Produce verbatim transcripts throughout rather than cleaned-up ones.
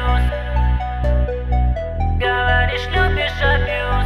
абьюз. Говоришь, любишь абьюз.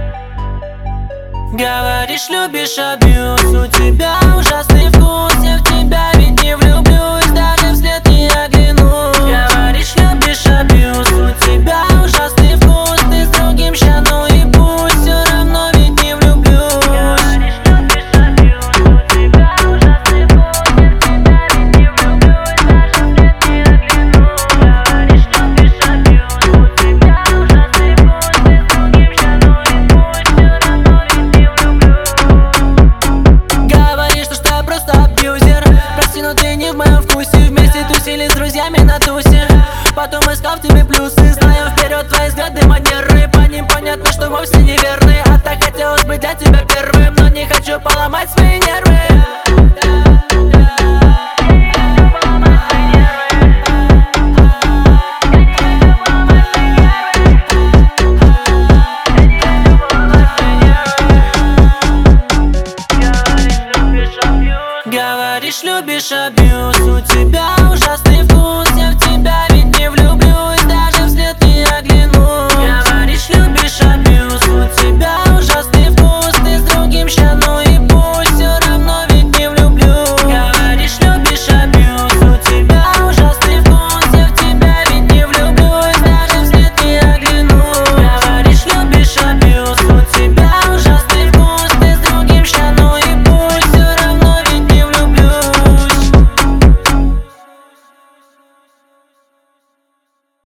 Говоришь, любишь абьюз. У тебя ужасный вкус, я в тебя ведь не влюблюсь, даже вслед не оглянусь. Говоришь, любишь абьюз. У тебя ужасный вкус, ты с другим ща, ну и пусть, все равно ведь не влюблюсь. Говоришь, любишь абьюз. У тебя ужасный вкус, я в тебя ведь не влюблюсь, даже вслед не оглянусь. Говоришь, любишь абьюз. У тебя ужасный вкус, ты с другим ща, ну и пусть, все равно ведь не влюблюсь. Говоришь, что я просто абьюзер, прости, но ты не в моем вкусе. Вместе тусили с друзьями на тусе, потом искал в тебе плюсы. Знаю вперед твои взгляды, манеры, по ним понятно, что вовсе неверны. А так хотелось быть для тебя первым, но не хочу поломать свои нервы. Говоришь, любишь абьюз. У тебя ужасный вкус,